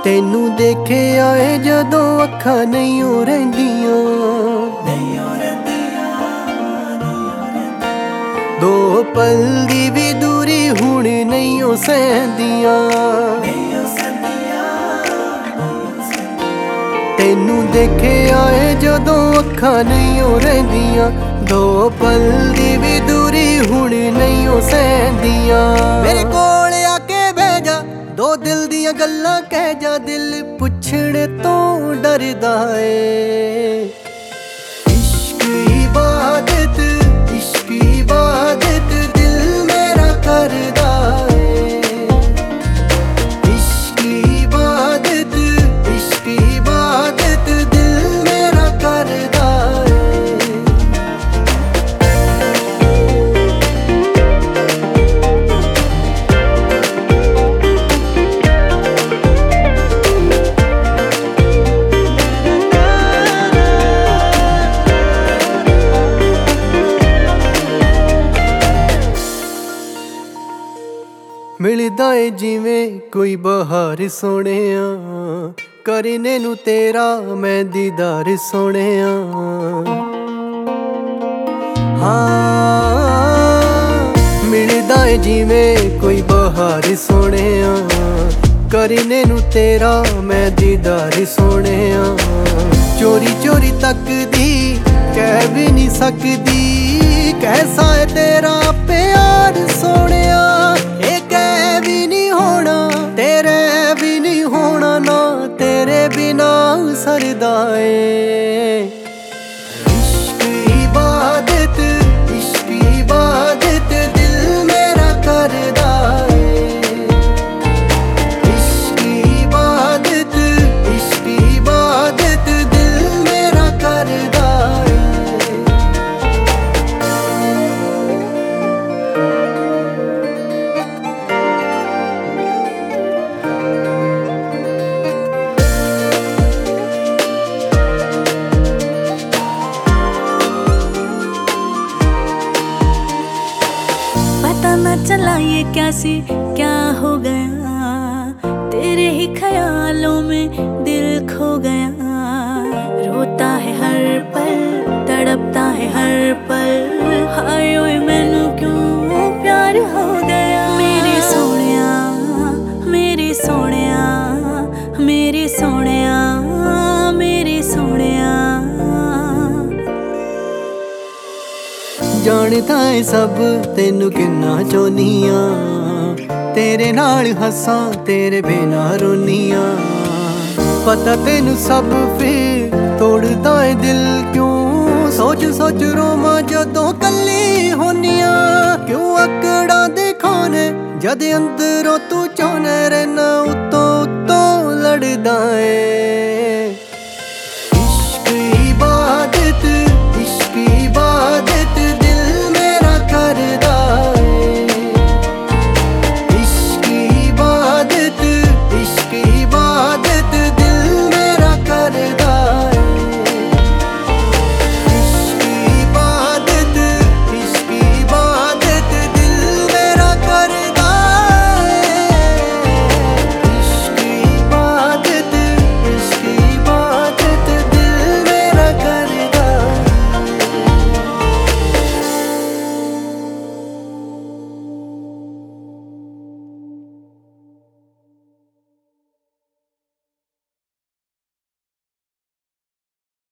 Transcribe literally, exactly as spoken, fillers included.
तेनू देखे आए जदों अखां नहीं हो रहिंदियां, दो पल दी भी दूरी हुण नहीं हो सहंदियां। तेनू देखे आए जदों अखां नहीं हो रहिंदियां, दो पल दी भी दूरी हुण नहीं हो सहंदियां। मेरे कोल आके बह जा, दो दिल दियां गल्लां कह जा, दिल पुछणे तो डरदा ए। इश्क इबादत इश्क इबादत दिल मेरा करदा ए। इश्क इबादत इश्क इबादत दिल मेरा करदा ए। मिलदा है जिवें कोई बहार सोहणिया, करने नू तेरा मैं दीदार सोहणिया। हाँ मिलदा है जिवें कोई बहार सोहणिया, करने नू तेरा मैं दीदार सोहणिया। चोरी चोरी तकदी कह भी नहीं सकदी, कैसा है तेरा प्यार सोहणिया। बिना सरदा ए। इश्क इबादत इश्क इबादत दिल मेरा करदा ए। इश्क इबादत इश्क इबादत दिल मेरा करदा ए। ना चला ये क्या सी क्या हो गया, तेरे ही ख्यालों में दिल खो गया। रोता है हर पल तड़पता है हर पल, हाय ओए मैनू क्यों प्यार हो गया। मेरे सोहणिया मेरे सोहणिया मेरे सोहणिया मेरे सोहणिया। जानदा है सब तेनू किन्ना चाहुंदियां, तेरे नाल हसां तेरे बिना रोनियां। पता तेनू सब फिर तोड़दा है दिल क्यों, सोच सोच रोवां जदों कल्ली होनियां। क्यों अकड़ां दे खाने जद अंदरों तू चाहना रहना, उत्तों उत्तों लड़दा है।